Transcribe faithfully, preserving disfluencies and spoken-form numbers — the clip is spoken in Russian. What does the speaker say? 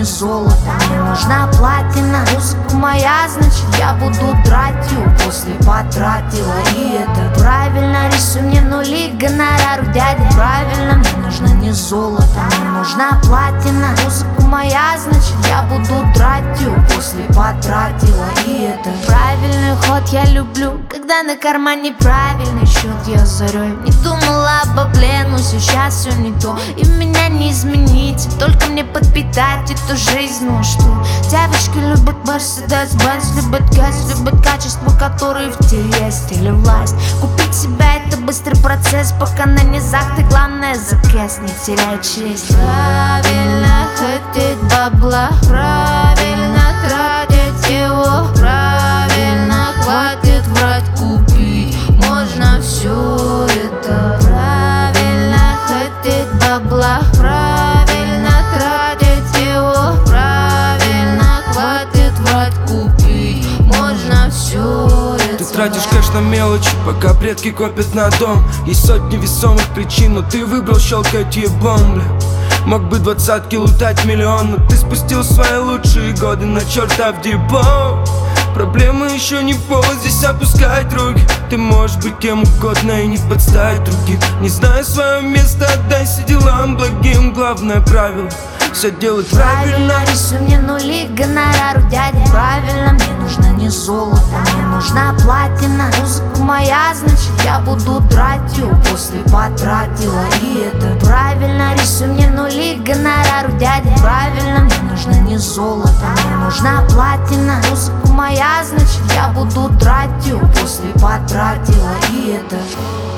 золото, мне нужна платина. Музыка моя, значит я буду трать ее, после потратила. И это правильно, рисуй мне нули, гонорар у дяди. Правильно, мне нужно не золото, мне нужна платина. Музыка моя, значит я буду трать ее, после потратила. И это правильный ход, я люблю, когда на кармане правильный счет. Я зарей не думала об бабле, но сейчас все не то, и меня не изменить, только мне подпитать эту жизнь. Ну что, девочки любят Мерседес, Бенц, любят газ, любят качество, которые в тебе есть, или власть. Купить себя — это быстрый процесс, пока на низах ты, главное, за кэс не теряй честь. Правильно хотеть бабла, правильно тратить его, правильно хватит врать, купить можно все это. Правильно хотеть бабла, правильно тратить его, правильно хватит врать, купить можно все это. Ты тратишь кэш на мелочи, пока предки копят на дом. Есть сотни весомых причин, но ты выбрал щелкать ебом, бля. Мог бы двадцатки лутать миллион, но ты спустил свои лучшие годы на чертов депо. Проблемы еще не повод здесь опускать руки. Ты можешь быть кем угодно и не подставить других. Не зная свое место, отдайся делам благим. Главное правило — все делать правильно. Правильно, рисуй мне нули, гонорар у дяди. Правильно, мне нужно не золото, мне нужна платина. Музыка моя, значит я буду трать ее, после потратила. И это правильно, рисуй мне нули, гонорар у дяди. Правильно, мне нужно не золото, мне нужна платина. Музыка моя, значит я буду трать ее, после потратила. И это